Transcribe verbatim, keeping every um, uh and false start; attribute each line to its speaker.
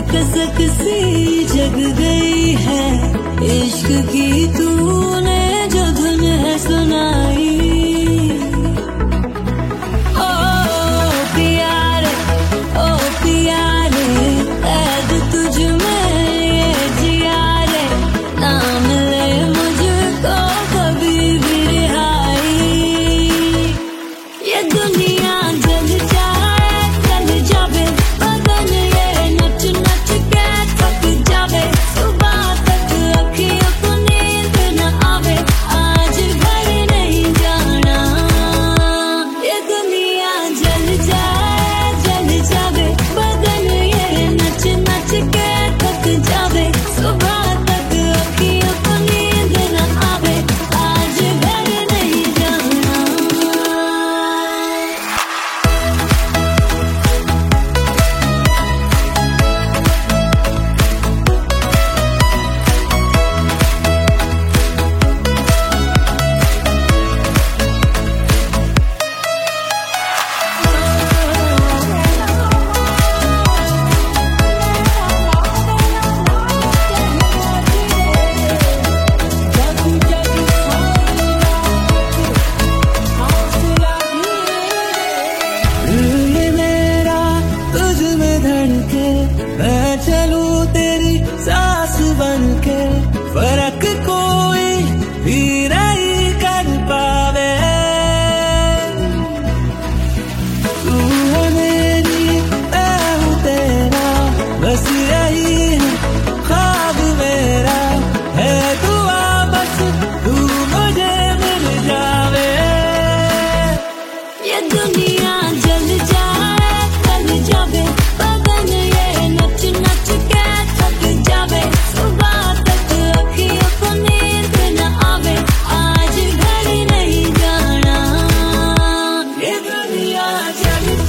Speaker 1: कसक सी जग गई है, इश्क की तूने जो धुन है सुनाई। ओ प्यारे ओ प्यारे, ऐद तुझ में ये जिया रे, ना मिले मुझको कभी भी रिहाई। ये दुनिया जल जाए जल जावे, बदन ये नच नच के थक जावे, सुबह तक अखियों को नींद न आवे, आज घर नहीं जाना। ये दुनिया जल जाए जल जावे, बदन ये नच नच के थक जावे, सुबह तक अखियों को नींद न आवे, आज घर नहीं जाना।
Speaker 2: दिल ये मेरा तुझ में धड़के, मैं चलूं तेरी सांस बनके, फर्क कोई भी नहीं कर पावे। तू है मेरी मैं हूँ तेरा, बस यही है ख्वाब मेरा, है दुआ बस तू मुझे मिल जावे।
Speaker 1: ये दुनिया जल जाए जल जावे, बदन ये नच नच के थक जावे, सुबह तक अखियों को नींद न आवे, आज घर नहीं जाना।
Speaker 2: ये दुनिया चल